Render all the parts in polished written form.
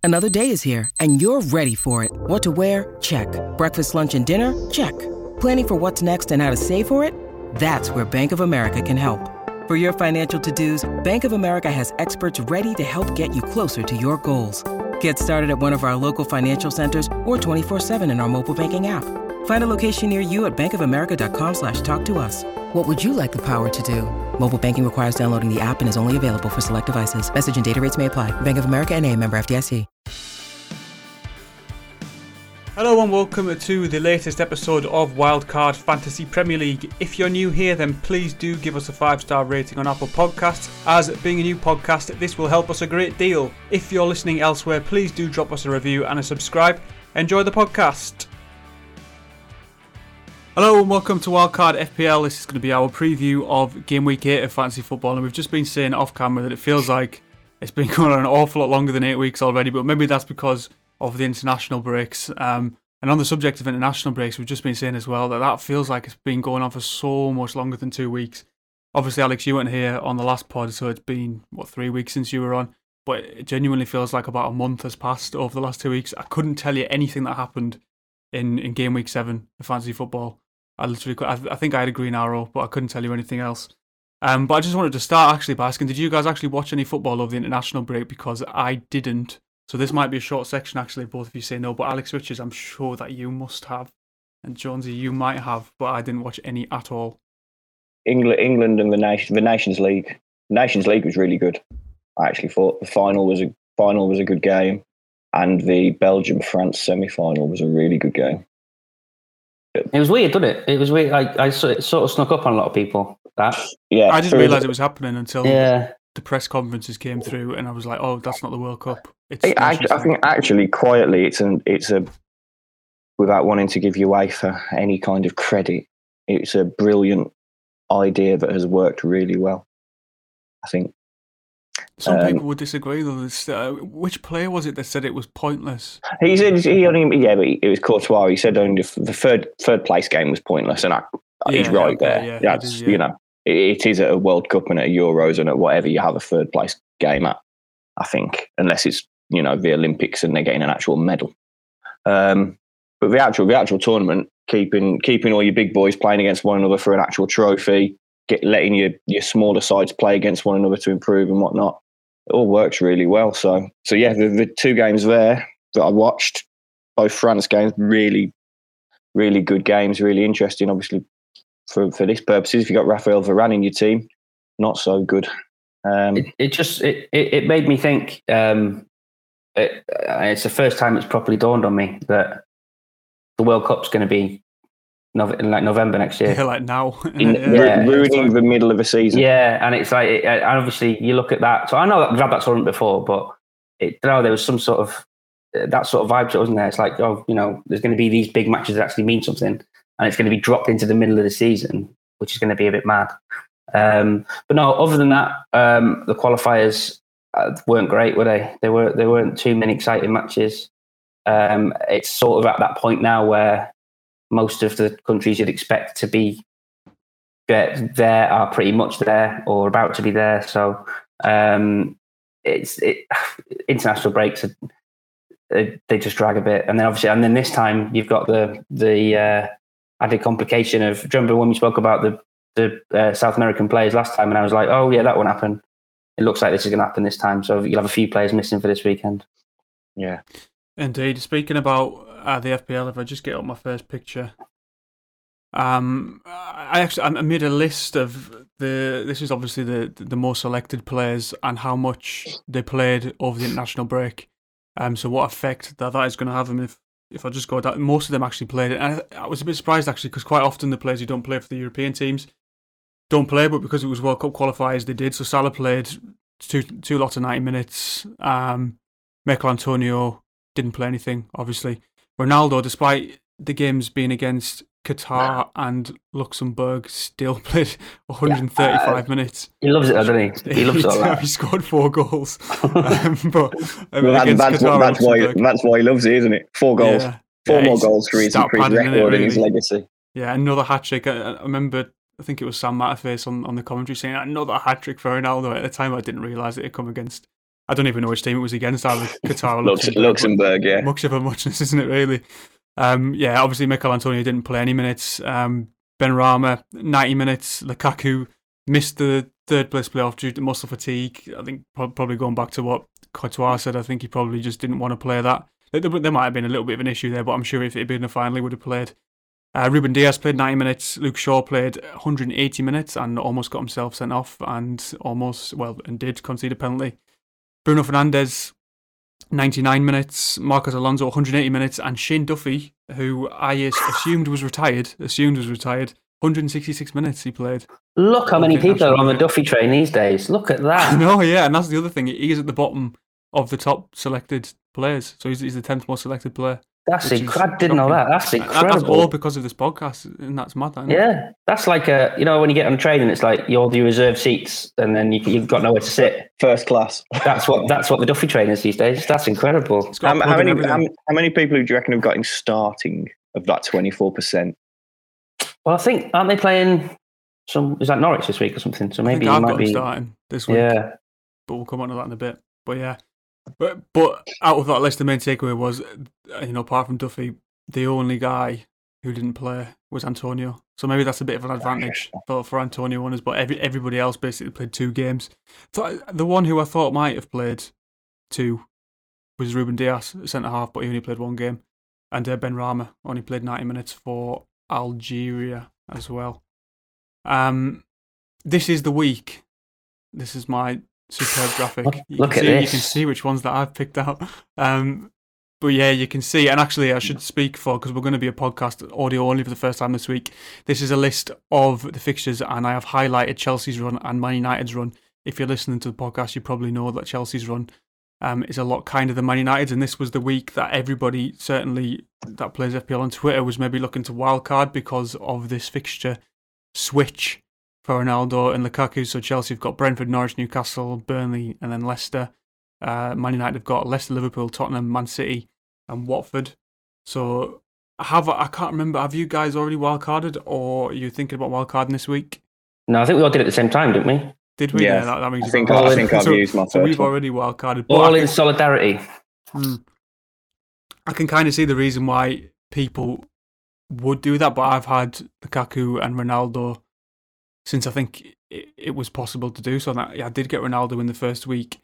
Another day is here, and you're ready for it. What to wear? Check. Breakfast, lunch, and dinner? Check. Planning for what's next and how to save for it? That's where Bank of America can help. For your financial to-dos, Bank of America has experts ready to help get you closer to your goals. Get started at one of our local financial centers or 24/7 in our mobile banking app. Find a location near you at bankofamerica.com/talktous. What would you like the power to do? Mobile banking requires downloading the app and is only available for select devices. Message and data rates may apply. Bank of America N.A., member FDIC. Hello and welcome to the latest episode of Wildcard Fantasy Premier League. If you're new here, then please do give us a 5-star rating on Apple Podcasts, as being a new podcast, this will help us a great deal. If you're listening elsewhere, please do drop us a review and a subscribe. Enjoy the podcast. Hello and welcome to Wildcard FPL. This is going to be our preview of Game Week 8 of Fantasy Football, and we've just been saying off camera that it feels like it's been going on an awful lot longer than 8 weeks already, but maybe that's because of the international breaks. And on the subject of international breaks, we've just been saying as well that feels like it's been going on for so much longer than 2 weeks. Obviously, Alex, you weren't here on the last pod, so it's been, 3 weeks since you were on? But it genuinely feels like about a month has passed over the last 2 weeks. I couldn't tell you anything that happened in Game Week 7 of Fantasy Football. I think I had a green arrow, but I couldn't tell you anything else. But I just wanted to start actually by asking, did you guys actually watch any football over the international break? Because I didn't. So this might be a short section actually, if both of you say no, but Alex Richards, I'm sure that you must have. And Jonesy, you might have, but I didn't watch any at all. England and the Nations League. The Nations League was really good. I actually thought the final was a good game, and the Belgium-France semi-final was a really good game. It was weird, wasn't it? It was weird. I sort of snuck up on a lot of people. Yeah, I didn't realise it was happening until the press conferences came through, and I was like, "Oh, that's not the World Cup." I think actually, quietly, it's a without wanting to give UEFA any kind of credit, it's a brilliant idea that has worked really well. I think some people would disagree though. Which player was it that said it was pointless? He said but it was Courtois. He said only the third place game was pointless, and he's right there. Yeah, that's it is at a World Cup and at a Euros and at whatever you have a third place game at. I think unless it's the Olympics and they're getting an actual medal. But the actual tournament, keeping all your big boys playing against one another for an actual trophy, letting your smaller sides play against one another to improve and whatnot, it all works really well. So yeah, the 2 games there that I watched, both France games, really, really good games, really interesting. Obviously, for this purposes, if you got Raphael Varane in your team, not so good. It made me think. It's the first time it's properly dawned on me that the World Cup's going to be in November next year. Yeah, like now. Ruining the middle of a season. Yeah, and it's like, and obviously you look at that. So I know that we've had that tournament before, but there was some sort of that sort of vibe to it, wasn't there? It's like, there's going to be these big matches that actually mean something, and it's going to be dropped into the middle of the season, which is going to be a bit mad. But no, other than that, the qualifiers weren't great, were they? There weren't too many exciting matches. It's sort of at that point now where most of the countries you'd expect to be there are pretty much there or about to be there. So international breaks they just drag a bit, and then this time you've got the added complication of. Do you remember when we spoke about the South American players last time, and I was like, oh yeah, that won't happen. It looks like this is going to happen this time. So you'll have a few players missing for this weekend. Yeah. Indeed. Speaking about the FPL, if I just get up my first picture, I made a list of this is obviously the more selected players and how much they played over the international break. So what effect that is going to have them if I just go down. Most of them actually played it. And I was a bit surprised actually, because quite often the players who don't play for the European teams don't play, but because it was World Cup qualifiers, they did. So Salah played two lots of 90 minutes. Michael Antonio didn't play anything, obviously. Ronaldo, despite the games being against Qatar and Luxembourg, still played 135 minutes. He loves it, doesn't he? He loves it all that. He scored 4 goals. That's why he loves it, isn't it? 4 goals. Yeah. Four more goals for his record and his legacy. Yeah, another hat-trick. I remember, I think it was Sam Matterface on the commentary saying another hat-trick for Ronaldo. At the time, I didn't realise it had come against I don't even know which team it was against, either Qatar or Luxembourg, yeah. Much of a muchness, isn't it, really? Yeah, obviously Mikel Antonio didn't play any minutes. Benrahma, 90 minutes. Lukaku missed the third place playoff due to muscle fatigue. I think probably going back to what Courtois said, I think he probably just didn't want to play that. There might have been a little bit of an issue there, but I'm sure if it had been a final, he would have played. Ruben Dias played 90 minutes. Luke Shaw played 180 minutes and almost got himself sent off and did concede a penalty. Bruno Fernandes, 99 minutes. Marcos Alonso, 180 minutes. And Shane Duffy, who I assumed was retired, 166 minutes he played. Look how many people are on the Duffy train these days. Look at that. No, yeah, and that's the other thing. He is at the bottom of the top selected players. So he's the 10th most selected player. That's incredible. I didn't know that. That's incredible. That's all because of this podcast, and that's mad. Yeah, that's like when you get on a train and it's like you all do reserved seats, and then you've got nowhere to sit. First class. That's what the Duffy train is these days. That's incredible. How many people do you reckon have got him starting of that 24%? Well, I think aren't they playing is that Norwich this week or something? So maybe he might be starting this week. Yeah, but we'll come on to that in a bit. But yeah. But out of that list, the main takeaway was, apart from Duffy, the only guy who didn't play was Antonio. So maybe that's a bit of an advantage for Antonio owners. But everybody else basically played 2 games. The one who I thought might have played 2 was Ruben Dias, centre half, but he only played 1 game. And Benrahma only played 90 minutes for Algeria as well. This is the week. This is my superb graphic. Look at this. You can see which ones that I've picked out. But yeah, you can see. And actually, I should speak because we're going to be a podcast audio only for the first time this week. This is a list of the fixtures, and I have highlighted Chelsea's run and Man United's run. If you're listening to the podcast, you probably know that Chelsea's run is a lot kinder than Man United's. And this was the week that everybody, certainly that plays FPL on Twitter, was maybe looking to wildcard because of this fixture switch for Ronaldo and Lukaku. So Chelsea have got Brentford, Norwich, Newcastle, Burnley, and then Leicester. Man United have got Leicester, Liverpool, Tottenham, Man City, and Watford. So I can't remember. Have you guys already wildcarded, or are you thinking about wildcarding this week? No, I think we all did it at the same time, didn't we? Did we? Yeah, that means I think I've used my first. So we've already wildcarded. All in solidarity. I can kind of see the reason why people would do that, but I've had Lukaku and Ronaldo since I think it was possible to do so. I did get Ronaldo in the first week.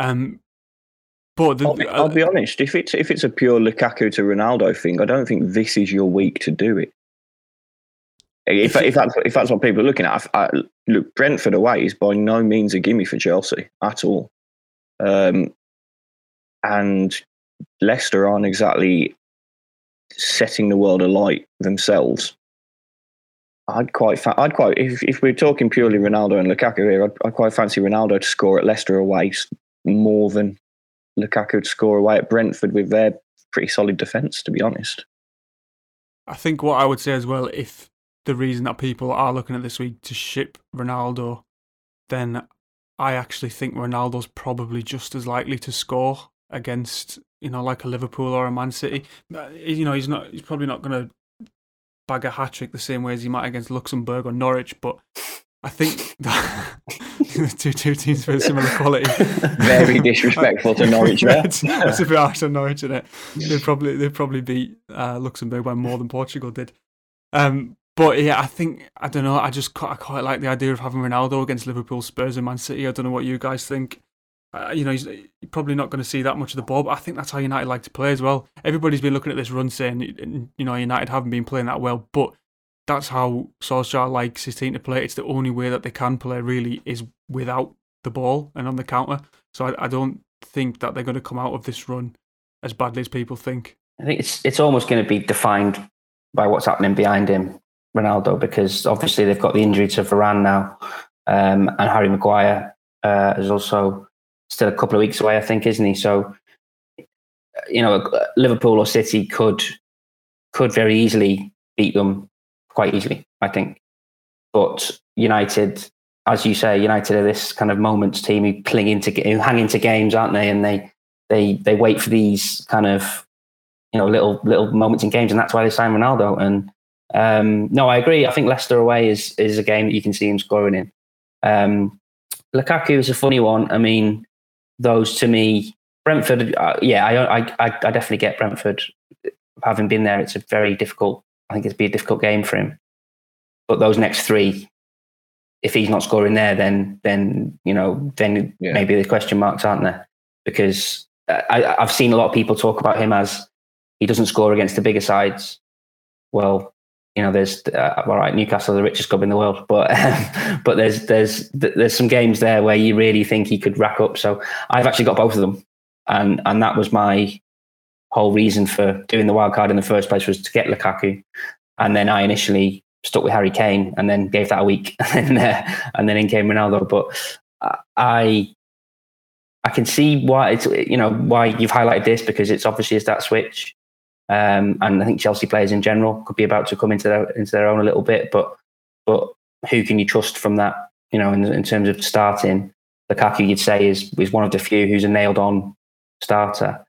But I'll be honest, if it's a pure Lukaku to Ronaldo thing, I don't think this is your week to do it. If that's what people are looking at, look, Brentford away is by no means a gimme for Chelsea at all. And Leicester aren't exactly setting the world alight themselves. If we're talking purely Ronaldo and Lukaku here, I'd quite fancy Ronaldo to score at Leicester away more than Lukaku to score away at Brentford with their pretty solid defence, to be honest. I think what I would say as well, if the reason that people are looking at this week to ship Ronaldo, then I actually think Ronaldo's probably just as likely to score against, like a Liverpool or a Man City. He's probably not going to bag a hat-trick the same way as he might against Luxembourg or Norwich, but I think that two teams with similar quality. Very disrespectful to Norwich there. It's a bit harsh on Norwich, isn't it? They'd probably beat Luxembourg by more than Portugal did. But yeah, I don't know, I quite like the idea of having Ronaldo against Liverpool, Spurs and Man City. I don't know what you guys think. He's probably not going to see that much of the ball, but I think that's how United like to play as well. Everybody's been looking at this run saying, United haven't been playing that well, but that's how Solskjaer likes his team to play. It's the only way that they can play, really, is without the ball and on the counter. So I don't think that they're going to come out of this run as badly as people think. I think it's almost going to be defined by what's happening behind him, Ronaldo, because obviously they've got the injury to Varane now, and Harry Maguire is also still a couple of weeks away, I think, isn't he? So, Liverpool or City could very easily beat them, quite easily, I think. But United, as you say, United are this kind of moments team who hang into games, aren't they? And they wait for these kind of little moments in games, and that's why they sign Ronaldo. And no, I agree. I think Leicester away is a game that you can see him scoring in. Lukaku is a funny one. I mean, those to me, Brentford, I definitely get Brentford. Having been there, it's a very difficult. I think it'd be a difficult game for him. But those next three, if he's not scoring there, then maybe the question marks, aren't there? Because I've seen a lot of people talk about him as he doesn't score against the bigger sides. Well, there's all right, Newcastle are the richest club in the world, but but there's some games there where you really think he could rack up. So I've actually got both of them, and that was my whole reason for doing the wild card in the first place, was to get Lukaku, and then I initially stuck with Harry Kane, and then gave that a week, and then in came Ronaldo. But I can see why it's why you've highlighted this, because it's obviously a stat switch. And I think Chelsea players in general could be about to come into their own a little bit, but who can you trust from that? In terms of starting, Lukaku, you'd say is one of the few who's a nailed on starter.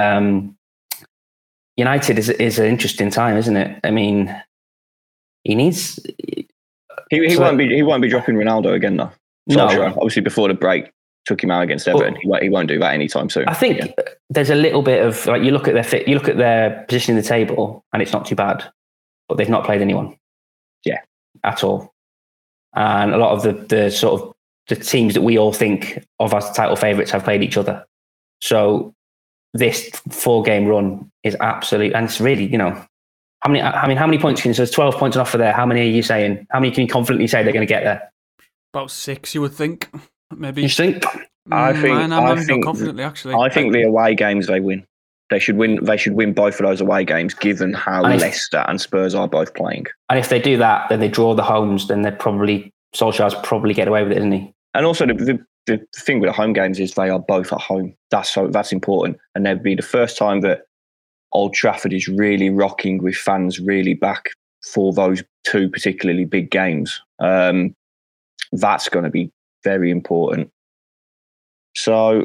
United is an interesting time, isn't it? I mean, he needs. He won't be dropping Ronaldo again, though. Solskjaer, obviously before the break, took him out against Everton. He won't do that anytime soon. I think there's a little bit of you look at their position in the table, and it's not too bad, but they've not played anyone, at all. And a lot of the sort of the teams that we all think of as title favourites have played each other. So this 4-game run is absolute, and it's really how many points can you? So there's 12 points on offer there. How many are you saying? How many can you confidently say they're going to get there? About 6, you would think. Maybe. You think? I think confidently, actually. I think the away games they win. They should win. They should win both of those away games, given how Leicester and Spurs are both playing. And if they do that, then they draw the homes. Then Solskjaer's probably get away with it, isn't he? And also the thing with the home games is they are both at home. That's important, and that'd be the first time that Old Trafford is really rocking with fans really back for those 2 particularly big games. That's going to be very important. So,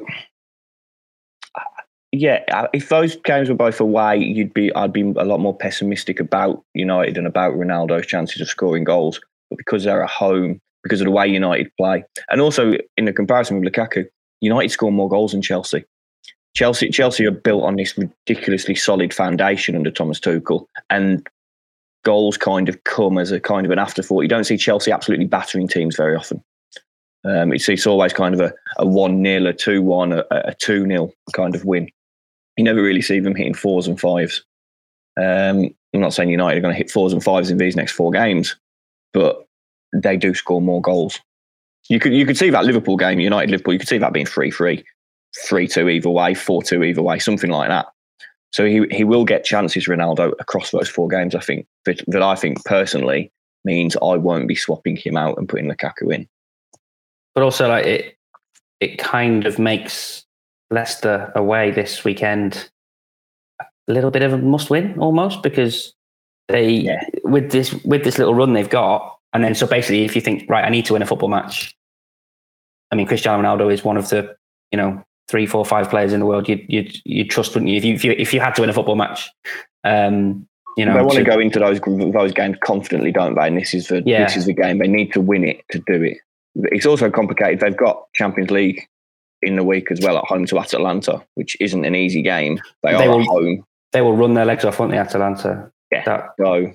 if those games were both away, I'd be a lot more pessimistic about United and about Ronaldo's chances of scoring goals. But because they're at home, because of the way United play, and also in the comparison with Lukaku, United score more goals than Chelsea. Chelsea are built on this ridiculously solid foundation under Thomas Tuchel, and goals kind of come as a kind of an afterthought. You don't see Chelsea absolutely battering teams very often. It's always kind of a 1-0, a 2-1, a 2-0 kind of win. You never really see them hitting 4s and 5s. I'm not saying United are going to hit 4s and 5s in these next 4 games, but they do score more goals. You could see that Liverpool game, United-Liverpool, you could see that being 3-3, 3-2 either way, 4-2 either way, something like that. So he will get chances, Ronaldo, across those 4 games, I think, that I think personally means I won't be swapping him out and putting Lukaku in. But also, it kind of makes Leicester away this weekend a little bit of a must-win almost, because they with this little run they've got, and then so basically, if you think, right, I need to win a football match. I mean, Cristiano Ronaldo is one of the 3, 4, 5 players in the world you'd trust, wouldn't you? If you had to win a football match, they want to go into those games confidently, don't they? And this is the game they need to win it to do it. It's also complicated. They've got Champions League in the week as well, at home to Atalanta, which isn't an easy game. They are at home. They will run their legs off, won't they, Atalanta? Yeah.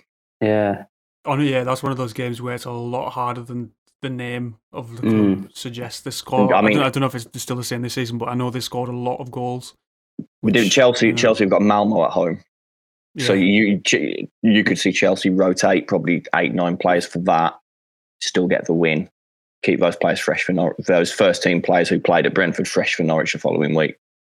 That's one of those games where it's a lot harder than the name of the club suggests. The score. I don't know if it's still the same this season, but I know they scored a lot of goals. Chelsea have got Malmo at home. Yeah. So you could see Chelsea rotate probably 8-9 players for that, still get the win. Keep those players fresh for Norwich, those first team players who played at Brentford fresh for Norwich the following week.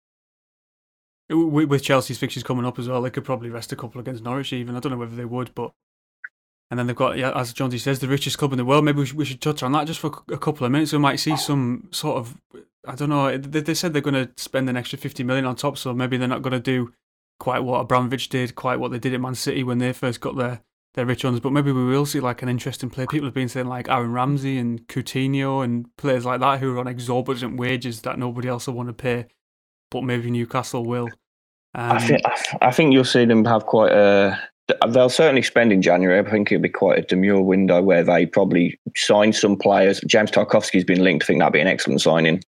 With Chelsea's fixtures coming up as well, they could probably rest a couple against Norwich even. I don't know whether they would, but... And then they've got, as Jonesy says, the richest club in the world. Maybe we should touch on that just for a couple of minutes. We might see some sort of... I don't know. They said they're going to spend an extra 50 million on top, so maybe they're not going to do quite what Abramovich did, quite what they did at Man City when they first got their rich ones, but maybe we will see like an interesting player. People have been saying like Aaron Ramsey and Coutinho and players like that who are on exorbitant wages that nobody else will want to pay, but maybe Newcastle will. I think you'll see them have quite a... They'll certainly spend in January. I think it'll be quite a demure window where they probably sign some players. James Tarkowski's been linked. I think that'd be an excellent signing.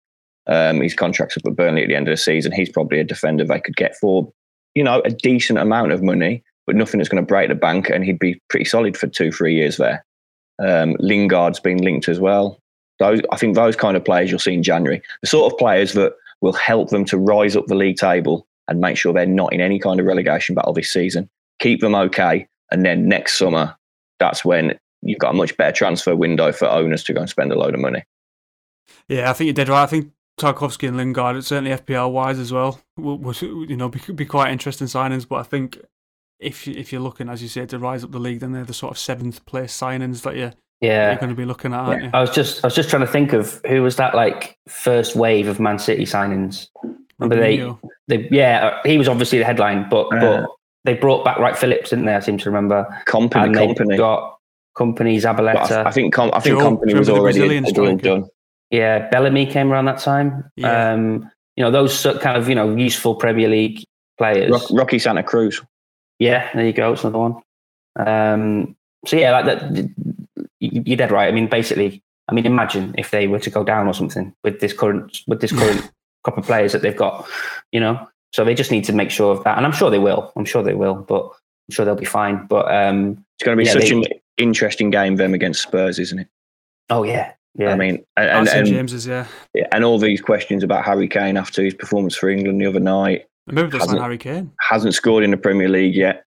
His contract's up at Burnley at the end of the season. He's probably a defender they could get for, a decent amount of money, but nothing that's going to break the bank, and he'd be pretty solid for 2-3 years there. Lingard's been linked as well. I think those kind of players you'll see in January, the sort of players that will help them to rise up the league table and make sure they're not in any kind of relegation battle this season. Keep them okay, and then next summer, that's when you've got a much better transfer window for owners to go and spend a load of money. Yeah, I think you did right. I think Tarkowski and Lingard, certainly FPL wise as well, will be quite interesting signings. But I think if you're looking, as you said, to rise up the league, then they're the sort of 7th place signings that you're going to be looking at, aren't you? I was just trying to think of who was that first wave of Man City signings. Remember he was obviously the headline, but they brought back Wright Phillips, didn't they? I seem to remember. Company. Got Company, Zabaleta. I think Company was already done. Yeah, Bellamy came around that time. Yeah. Those kind of useful Premier League players. Rocky Santa Cruz. Yeah, there you go. It's another one. So yeah, like that. You're dead right. I mean, basically, imagine if they were to go down or something with this current crop of players that they've got. So they just need to make sure of that, and I'm sure they will. But I'm sure they'll be fine. But it's going to be such an interesting game them against Spurs, isn't it? Oh yeah. Yeah, I mean, and James's, and all these questions about Harry Kane after his performance for England the other night. Maybe that's not Harry Kane. Hasn't scored in the Premier League yet.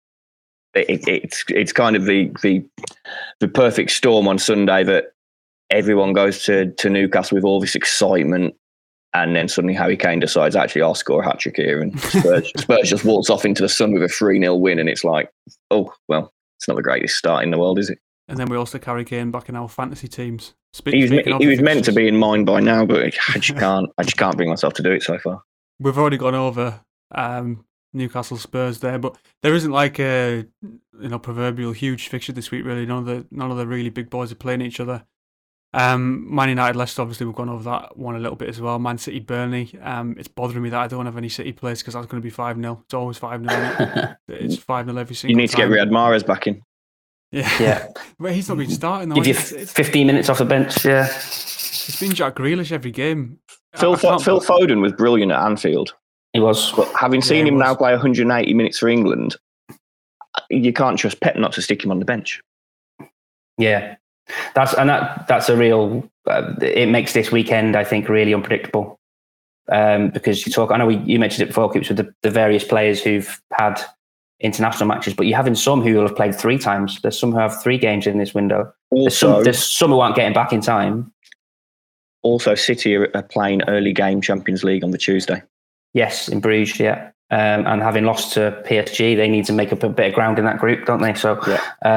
It's kind of the perfect storm on Sunday that everyone goes to Newcastle with all this excitement, and then suddenly Harry Kane decides, actually, I'll score a hat-trick here, and Spurs just walks off into the sun with a 3-0 win, and it's like, oh, well, it's not the greatest start in the world, is it? And then we also carry Kane back in our fantasy teams. He was meant to be in mine by now, but I just can't bring myself to do it so far. We've already gone over Newcastle Spurs there, but there isn't like a proverbial huge fixture this week really. None of the really big boys are playing each other. Man United Leicester, obviously we've gone over that one a little bit as well. Man City Burnley. It's bothering me that I don't have any City players because that's going to be 5-0. It's always 5-0. It's 5-0 every single time. You need to get Riyad Mahrez back in. Yeah. But he's not been starting though. Give you 15 minutes off the bench, yeah. It's been Jack Grealish every game. Phil Foden was brilliant at Anfield. He was. But having seen him now play 180 minutes for England, you can't trust Pep not to stick him on the bench. Yeah. That's a real... it makes this weekend, I think, really unpredictable. Because I know you mentioned it before, Coops, with the various players who've had international matches, but you're having some who will have played 3 times. There's some who have 3 games in this window. Also, there's some who aren't getting back in time. Also, City are playing early game Champions League on the Tuesday. Yes, in Bruges, yeah. And having lost to PSG, they need to make up a bit of ground in that group, don't they? So,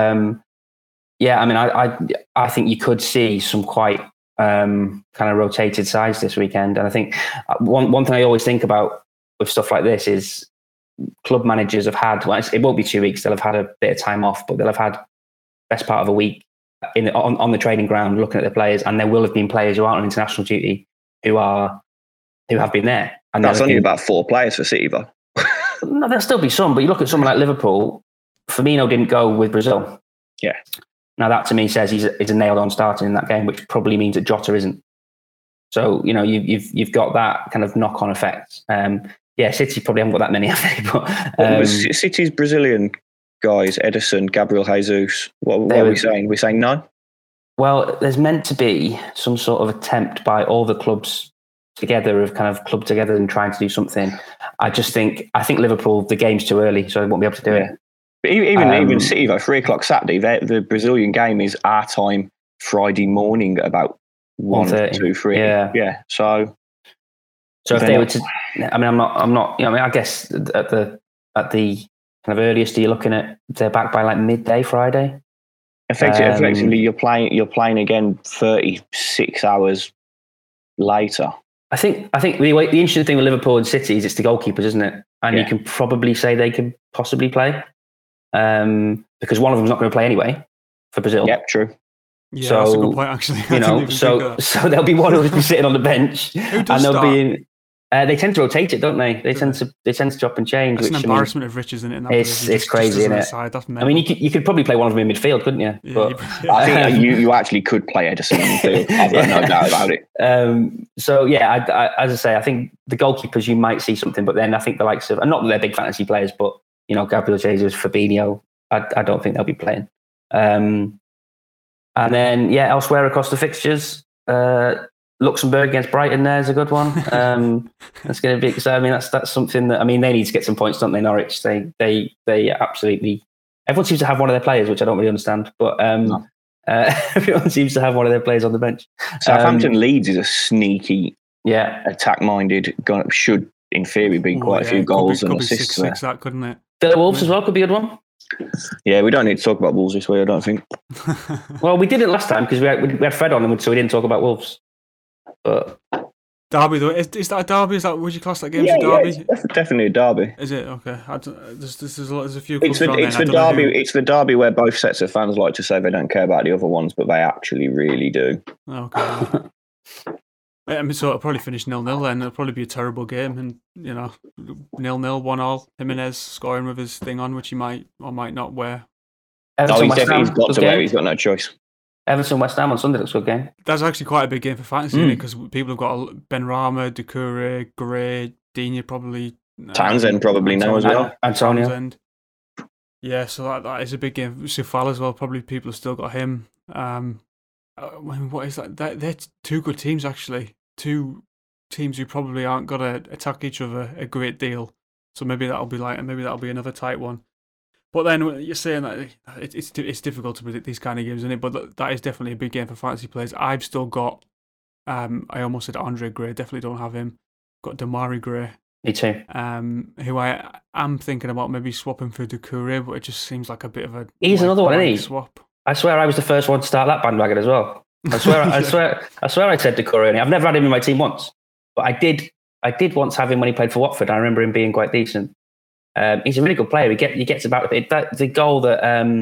I think you could see some quite kind of rotated sides this weekend. And I think one thing I always think about with stuff like this is club managers have had, it won't be 2 weeks, they'll have had a bit of time off, but they'll have had best part of a week on the training ground looking at the players, and there will have been players who aren't on international duty who have been there. And that's only about 4 players for City, though. No, there'll still be some, but you look at someone like Liverpool, Firmino didn't go with Brazil. Yeah. Now that to me says he's a nailed-on starter in that game, which probably means that Jota isn't. So, you've got that kind of knock-on effect. City probably haven't got that many, have they? But City's Brazilian guys, Ederson, Gabriel Jesus. What are we saying? We're saying no? Well, there's meant to be some sort of attempt by all the clubs together of kind of clubbed together and trying to do something. I think Liverpool, the game's too early, so they won't be able to do it. But even City, though, 3:00 Saturday, the Brazilian game is our time Friday morning about 1:30, 2, 3. Yeah. So if they were to, I'm not. I guess at the kind of earliest, are you looking at they're back by like midday Friday? Effectively, you're playing again 36 hours later. I think the interesting thing with Liverpool and City is it's the goalkeepers, isn't it? And you can probably say they could possibly play because one of them's not going to play anyway for Brazil. Yep, true. Yeah, that's a good point, actually. So there'll be one who'll be sitting on the bench, and there'll be They tend to rotate it, don't they? They tend to chop and change. It's an embarrassment of riches, isn't it? It's crazy, isn't it? I mean, you could probably play one of them in midfield, couldn't you? Yeah, but, I think you actually could play Ederson in midfield. I've got no doubt about it. So yeah, as I say, I think the goalkeepers you might see something, but then I think the likes of, and not that they're big fantasy players, but Gabriel Jesus, Fabinho, I don't think they'll be playing. And then elsewhere across the fixtures. Luxembourg against Brighton there's a good one. That's going to be exciting. I mean, that's something that, I mean, they need to get some points, don't they, Norwich? They absolutely, everyone seems to have one of their players, which I don't really understand, but everyone seems to have one of their players on the bench. Southampton Leeds is a sneaky, attack-minded, should in theory be quite a few goals and assists. 6-6 that, couldn't it? Villa Wolves as well could be a good one. Yeah, we don't need to talk about Wolves this way, I don't think. Well, we did it last time because we had Fred on them, so we didn't talk about Wolves. But Derby, though, is that a derby? Would you class that game as a derby? Yeah, it's definitely a derby. Is it? Okay. There's a few. It's the derby. It's the derby where both sets of fans like to say they don't care about the other ones, but they actually really do. Okay. I mean, so it'll probably finish 0-0 then. It'll probably be a terrible game, and 0-0, 1-1. Jimenez scoring with his thing on, which he might or might not wear. He's got to wear. He's got no choice. Everton West Ham on Sunday looks a good game. That's actually quite a big game for fantasy, isn't it? Because people have got Benrahma, Doucouré, Gray, Digne probably. Townsend probably now as well. Antonio. Yeah, so that is a big game. Sufal as well, probably people have still got him. What is that? They're two good teams, actually. Two teams who probably aren't going to attack each other a great deal. So maybe that'll be another tight one. But then you're saying that it's difficult to predict these kind of games, isn't it? But that is definitely a big game for fantasy players. I've still got, I almost said Andre Gray, definitely don't have him. Got Damari Gray. Me too. Who I am thinking about maybe swapping for Doucouré, but it just seems like a bit of a... He's another one, isn't he? Swap. I swear I was the first one to start that bandwagon as well. I swear I said Doucouré. I've never had him in my team once, but I did once have him when he played for Watford. I remember him being quite decent. He's a really good player. He gets about it. The goal that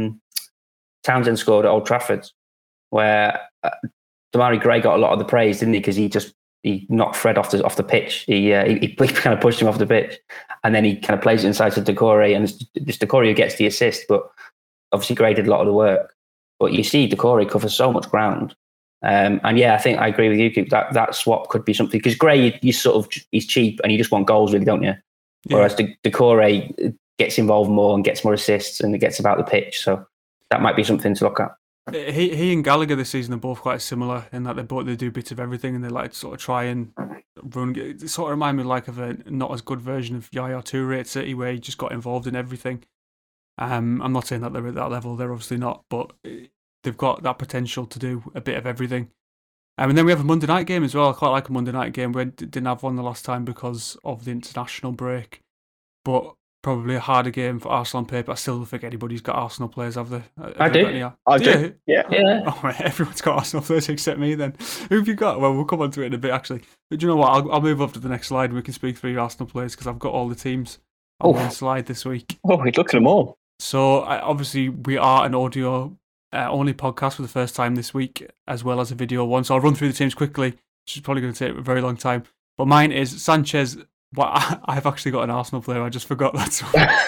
Townsend scored at Old Trafford, where Damari Gray got a lot of the praise, didn't he? Because he knocked Fred off the pitch. He kind of pushed him off the pitch, and then he kind of plays it inside to Doucouré, and it's Doucouré who gets the assist. But obviously Gray did a lot of the work. But you see Doucouré covers so much ground. And yeah, I think I agree with you, Coop, that swap could be something. Because Gray, he's cheap and you just want goals, really, don't you? Yeah. Whereas Doucouré gets involved more and gets more assists and it gets about the pitch. So that might be something to look at. He and Gallagher this season are both quite similar in that they do bits of everything and they like to sort of try and run. It sort of remind me of a not as good version of Yaya Toure at City, where he just got involved in everything. I'm not saying that they're at that level. They're obviously not, but they've got that potential to do a bit of everything. And then we have a Monday night game as well. I quite like a Monday night game. We didn't have one the last time because of the international break, but probably a harder game for Arsenal on paper. I still don't think anybody's got Arsenal players, have they? I do. I do. Yeah. Oh, right. Everyone's got Arsenal players except me then. Who have you got? Well, we'll come on to it in a bit, actually. But do you know what? I'll move up to the next slide and we can speak through your Arsenal players because I've got all the teams on one slide this week. Oh, look at them all. So, obviously, we are an audio only podcast for the first time this week, as well as a video one. So I'll run through the teams quickly, which is probably going to take a very long time. But mine is Sanchez. Well, I've actually got an Arsenal player. I just forgot that.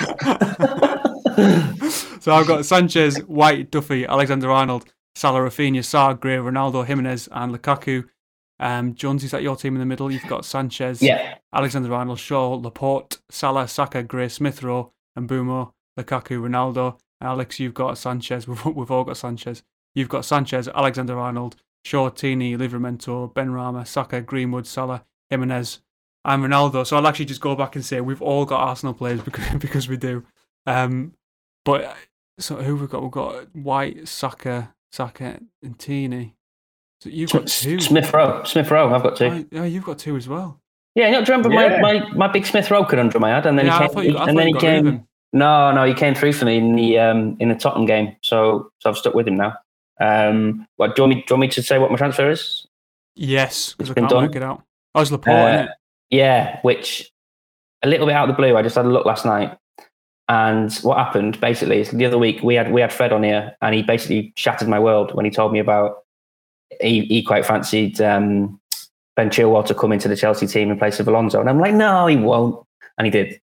So I've got Sanchez, White, Duffy, Alexander-Arnold, Salah, Rafinha, Sarr, Gray, Ronaldo, Jimenez, and Lukaku. Jones, is that your team in the middle? You've got Sanchez, Alexander-Arnold, Shaw, Laporte, Salah, Saka, Gray, Smith-Rowe, and Mbeumo, Lukaku, Ronaldo. Alex, you've got Sanchez. We've all got Sanchez. You've got Sanchez, Alexander-Arnold, Shaw, Tini, Livramento, Benrahma, Saka, Greenwood, Salah, Jimenez, and Ronaldo. So I'll actually just go back and say we've all got Arsenal players because we do. But so who we've got? We've got White, Saka, and Tini. So you've got two. Smith-Rowe. I've got two. Oh, you've got two as well. Yeah, do you remember my big Smith-Rowe conundrum I had? And then he came. No, he came through for me in the Tottenham game. So I've stuck with him now. Do you want me to say what my transfer is? Yes, because I can't work it out. Oh, it's Laporte, isn't it? Yeah, which a little bit out of the blue. I just had a look last night, and what happened basically is the other week we had Fred on here, and he basically shattered my world when he told me about he quite fancied Ben Chilwell to come into the Chelsea team in place of Alonso. And I'm like, no, he won't. And he did.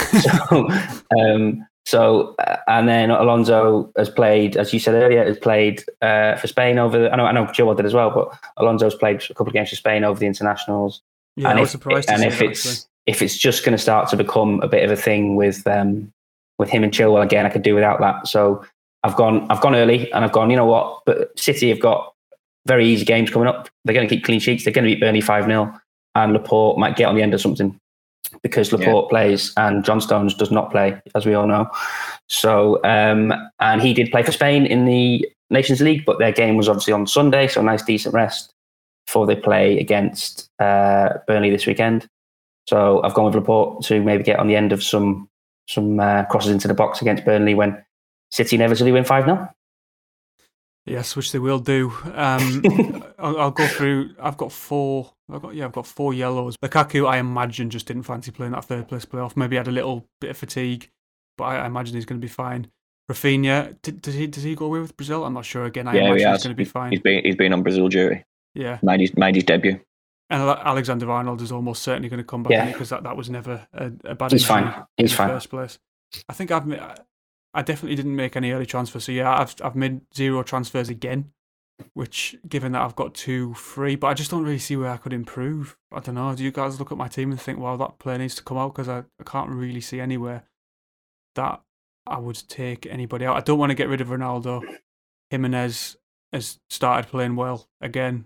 And then Alonso has played, as you said earlier, for Spain over. I know Chilwell did as well, but Alonso's played a couple of games for Spain over the internationals. Yeah, I was surprised to see that. If it's just going to start to become a bit of a thing with him and Chilwell again, I could do without that. So I've gone early, and I've gone, you know what? But City have got very easy games coming up. They're going to keep clean sheets. They're going to beat Burnley 5-0, and Laporte might get on the end of something because Laporte plays and John Stones does not play, as we all know. So, and he did play for Spain in the Nations League, but their game was obviously on Sunday, so a nice decent rest before they play against Burnley this weekend. So I've gone with Laporte to maybe get on the end of some crosses into the box against Burnley when City inevitably win 5-0. Yes, which they will do. I'll go through. I've got four yellows. Lukaku, I imagine, just didn't fancy playing that third place playoff. Maybe had a little bit of fatigue, but I imagine he's going to be fine. Rafinha, does he go away with Brazil? I'm not sure. Again, I imagine he's going to be fine. He's been on Brazil duty. Yeah, made his debut. And Alexander-Arnold is almost certainly going to come back because that was never a bad He's injury fine. He's in fine. the first place. I think I definitely didn't make any early transfers. So yeah, I've made 0 transfers again, which given that I've got 2 free, but I just don't really see where I could improve. I don't know. Do you guys look at my team and think, well, that player needs to come out? Because I can't really see anywhere that I would take anybody out. I don't want to get rid of Ronaldo. Jimenez has started playing well again.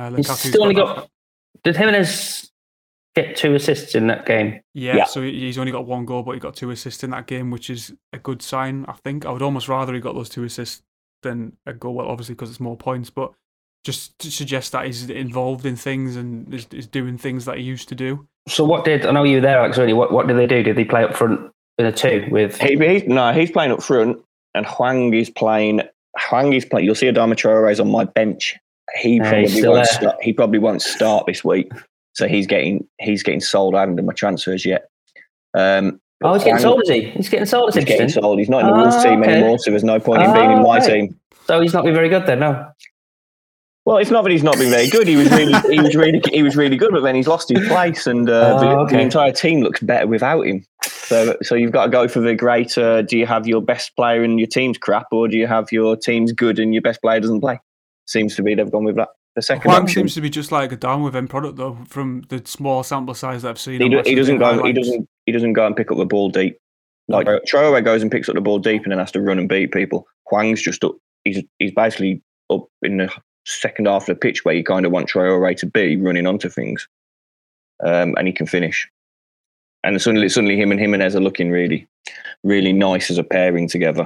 Did Jimenez get 2 assists in that game? Yeah, so he's only got 1 goal, but he got 2 assists in that game, which is a good sign, I think. I would almost rather he got those 2 assists than a goal, well, obviously because it's more points, but just to suggest that he's involved in things and is doing things that he used to do. So I know you were there, Alex, really. What did they do? Did they play up front in a 2 with... He's playing up front, and Hwang is playing. You'll see Adama Traore's on my bench. He probably won't start this week, so he's getting sold. I haven't done my transfers yet. He's getting sold, is he? He's getting sold. He's getting sold. He's not in the Wolves team anymore, so there's no point in being in my team. So he's not been very good then, no. Well, it's not that he's not been very good. He was really good, but then he's lost his place, and the entire team looks better without him. So you've got to go for the greater. Do you have your best player and your team's crap, or do you have your team's good and your best player doesn't play? Seems to be they've gone with that. The second Hwang option seems to be just like a down with end product though, from the small sample size that I've seen. He doesn't go and pick up the ball deep. Like Traore goes and picks up the ball deep and then has to run and beat people. Hwang's just up. He's basically up in the second half of the pitch where you kind of want Traore to be, running onto things, and he can finish. And suddenly him and Jimenez are looking really, really nice as a pairing together.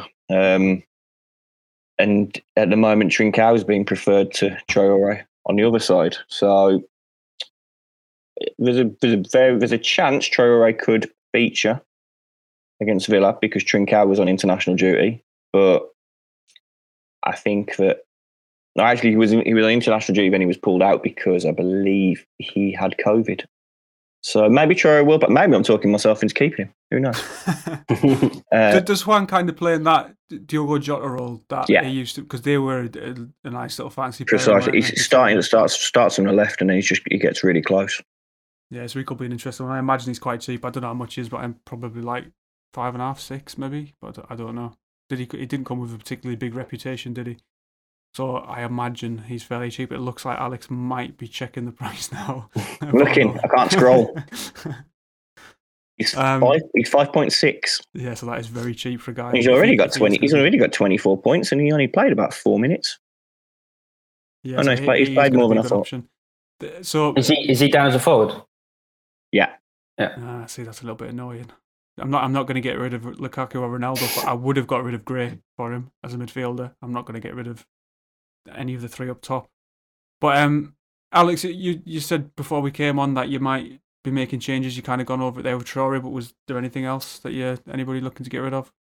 And at the moment, Trincao is being preferred to Traore on the other side. So there's a chance Traore could feature against Villa because Trincao was on international duty. But I think that actually he was on international duty when he was pulled out because I believe he had COVID. So maybe Traore will, but maybe I'm talking myself into keeping him. Who knows? Does Hwang kind of play in that Diogo Jota role that he used to? Because they were a nice little fancy player. Precisely. He's starts on the left and he gets really close. Yeah, so he could be an interesting one. I imagine he's quite cheap. I don't know how much he is, but I'm probably like 5.5, 6 maybe. But I don't know. He didn't come with a particularly big reputation, did he? So I imagine he's fairly cheap. It looks like Alex might be checking the price now. I'm looking. I can't scroll. He's 5.6. Yeah, so that is very cheap for a guy. He's already got 20. He's already got 24 points, and he only played about 4 minutes. Yeah, he's played more than I thought. So is he down as a forward? Yeah. See, that's a little bit annoying. I'm not going to get rid of Lukaku or Ronaldo, but I would have got rid of Gray for him as a midfielder. I'm not going to get rid of any of the 3 up top. But Alex, you said before we came on that you might be making changes. You kind of gone over it there with Traore, but was there anything else that anybody looking to get rid of?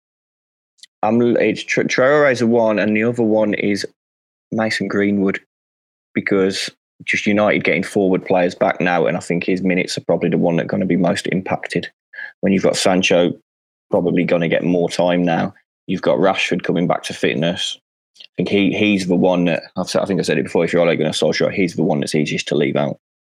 It's Traore is a one, and the other one is Mason Greenwood, because just United getting forward players back now, and I think his minutes are probably the one that's going to be most impacted. When you've got Sancho probably going to get more time now, you've got Rashford coming back to fitness. I think he's the one that I think I said it before. If you're Ole Gunnar Solskjaer, he's the one that's easiest to leave out.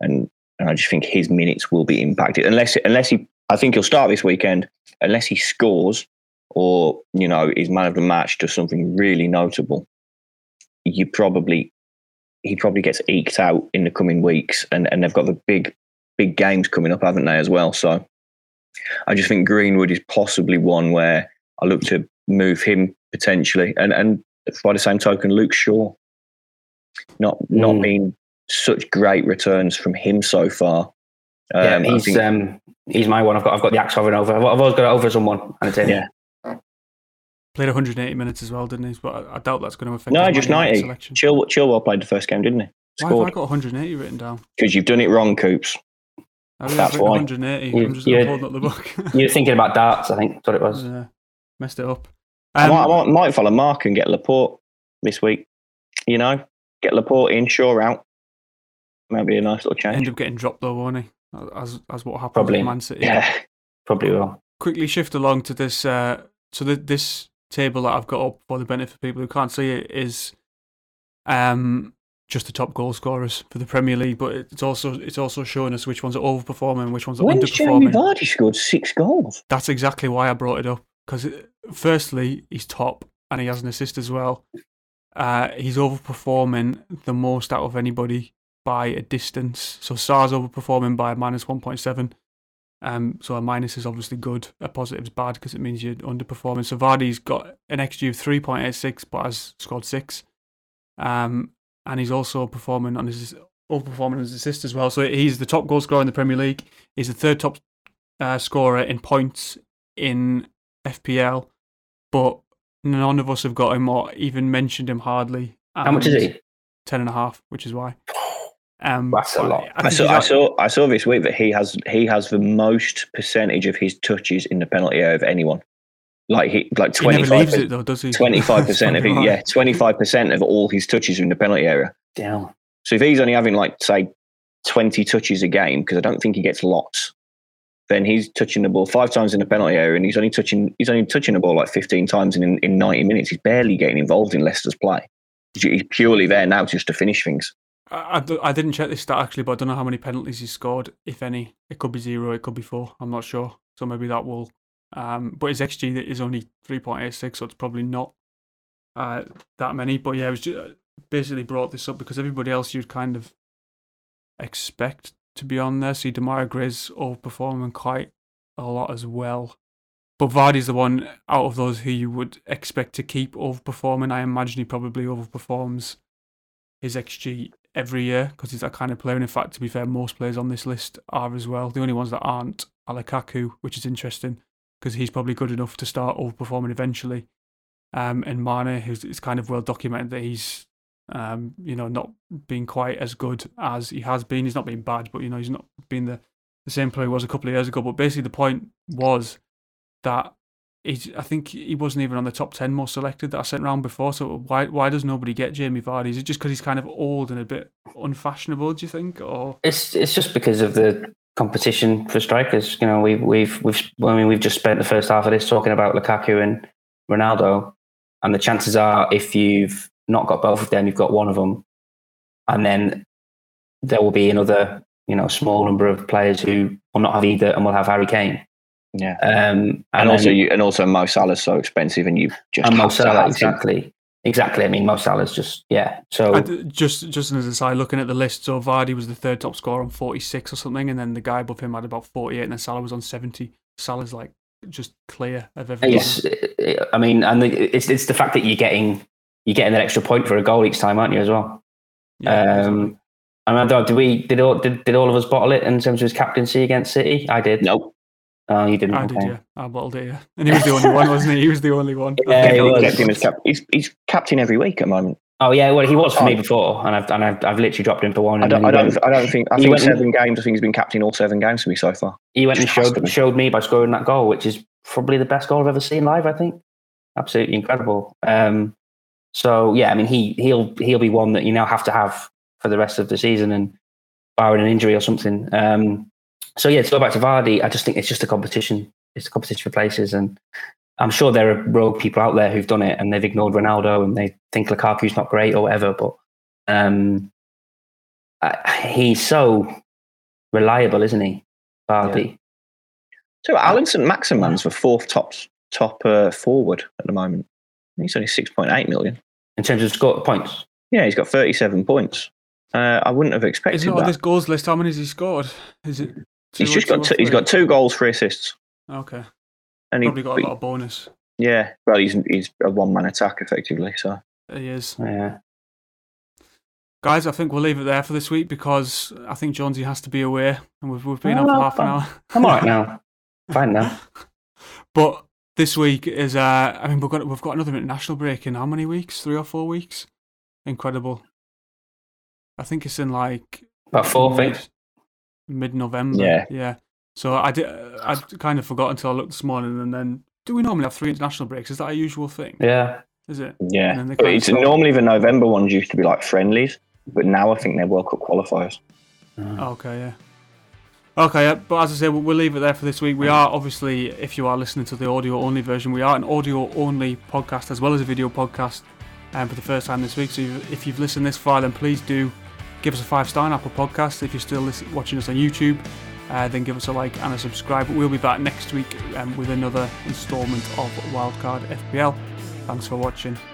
and I just think his minutes will be impacted unless he. I think he'll start this weekend unless he scores or is man of the match, does something really notable. He probably gets eked out in the coming weeks, and they've got the big games coming up, haven't they, as well? So I just think Greenwood is possibly one where I look to move him potentially, and by the same token, Luke Shaw. Not been such great returns from him so far. He's my one. I've got the axe over. I've always got it over someone, and it's in. Yeah. Played 180 minutes as well, didn't he? But I doubt that's going to affect. No, just 90. Chilwell played the first game, didn't he? Why have I got 180 written down? Because you've done it wrong, Coops. That's why. 180. I'm just holding up the book. You're thinking about darts, I think. That's what it was. Yeah, messed it up. I might follow Mark and get Laporte this week. Get Laporte in, Shaw out. Might be a nice little change. End up getting dropped though, won't he? As what happened probably with Man City. Yeah, probably will. Quickly shift along to this. This table that I've got up for the benefit of people who can't see it is, just the top goal scorers for the Premier League, but it's also showing us which ones are overperforming, which ones are underperforming. Jeremy Vardy scored 6 goals. That's exactly why I brought it up, because firstly he's top and he has an assist as well. He's overperforming the most out of anybody by a distance. So Sarr's overperforming by a minus 1.7. So a minus is obviously good, a positive is bad because it means you're underperforming. So Vardy's got an XG of 3.86 but has scored 6. And he's also overperforming on his assist as well. So he's the top goal scorer in the Premier League. He's the third top scorer in points in FPL, but none of us have got him or even mentioned him hardly. How much is he? 10.5, which is why. That's a lot. I saw this week that he has the most percentage of his touches in the penalty area of anyone. Like 25%. He never leaves it though, does he? 25% of it, yeah. 25% of all his touches are in the penalty area. Damn. So if he's only having say 20 touches a game, because I don't think he gets lots, then he's touching the ball 5 times in the penalty area, and he's only touching the ball like 15 times in 90 minutes. He's barely getting involved in Leicester's play. He's purely there now just to finish things. I didn't check this stat actually, but I don't know how many penalties he scored, if any. It could be 0, it could be 4. I'm not sure. So maybe that will. But his XG is only 3.86, so it's probably not that many. But yeah, it was just, basically brought this up because everybody else you'd kind of expect to be on there. See, Demarai Gray's overperforming quite a lot as well. But Vardy's the one out of those who you would expect to keep overperforming. I imagine he probably overperforms his XG every year because he's that kind of player. And in fact, to be fair, most players on this list are as well. The only ones that aren't are Lukaku, which is interesting because he's probably good enough to start overperforming eventually. And Mane, who's kind of well documented that he's not being quite as good as he has been. He's not been bad, but he's not been the same player he was a couple of years ago. But basically the point was that I think he wasn't even on the top 10 most selected that I sent around before. So why does nobody get Jamie Vardy? Is it just because he's kind of old and a bit unfashionable, do you think? Or it's just because of the competition for strikers. We've just spent the first half of this talking about Lukaku and Ronaldo, and the chances are if you've not got both of them, you've got one of them, and then there will be another small number of players who will not have either and will have Harry Kane. Yeah, and also Mo Salah's so expensive, and you just Mo Salah exactly. I mean, Mo Salah's just So just as an aside, looking at the list, so Vardy was the third top scorer on 46 or something, and then the guy above him had about 48, and then Salah was on 70. Salah's like just clear of everything. Yes, I mean, and it's the fact that you're getting that extra point for a goal each time, aren't you as well? Yeah, exactly. I remember, did all of us bottle it in terms of his captaincy against City? I did. Nope. Oh, you didn't. I did, yeah. I bottled it, yeah. And he was the only one, wasn't he? He was the only one. Yeah, he was. He's captain every week at the moment. Oh yeah, well he was for me before, and I've literally dropped him for one. I think 7 games. I think he's been captain all 7 games for me so far. He went and showed me by scoring that goal, which is probably the best goal I've ever seen live. I think absolutely incredible. So yeah, I mean he'll be one that you now have to have for the rest of the season, and barring an injury or something. So yeah, to go back to Vardy, I just think it's just a competition. It's a competition for places, and I'm sure there are rogue people out there who've done it and they've ignored Ronaldo and they think Lukaku's not great or whatever. But he's so reliable, isn't he? Vardy. Yeah. So Alan St. Maximan's the fourth top forward at the moment. He's only 6.8 million. In terms of score points? Yeah, he's got 37 points. I wouldn't have expected Isn't it that. on this goals list? How many has he scored? Is it? He's got 2 goals, 3 assists. Okay. And Probably got a lot of bonus. Yeah, well, he's a one-man attack effectively. So He is. Yeah. Guys, I think we'll leave it there for this week because I think Jonesy has to be away, and we've been on for half an hour. I'm all right now. Fine now. But this week is we've got another international break in how many weeks? 3 or 4 weeks? Incredible. I think it's in like About 4 things. Mid-November. Yeah. So I kind of forgot until I looked this morning, and then do we normally have 3 international breaks? Is that a usual thing? Yeah. Is it? Yeah. But it's normally the November ones used to be like friendlies, but now I think they're World Cup qualifiers. Okay, yeah. Okay, yeah, but as I say, we'll leave it there for this week. We are obviously, if you are listening to the audio-only version, we are an audio-only podcast as well as a video podcast for the first time this week. So if you've listened this far, then please do give us a 5-star on Apple Podcasts. If you're still watching us on YouTube, then give us a like and a subscribe. We'll be back next week with another instalment of Wildcard FPL. Thanks for watching.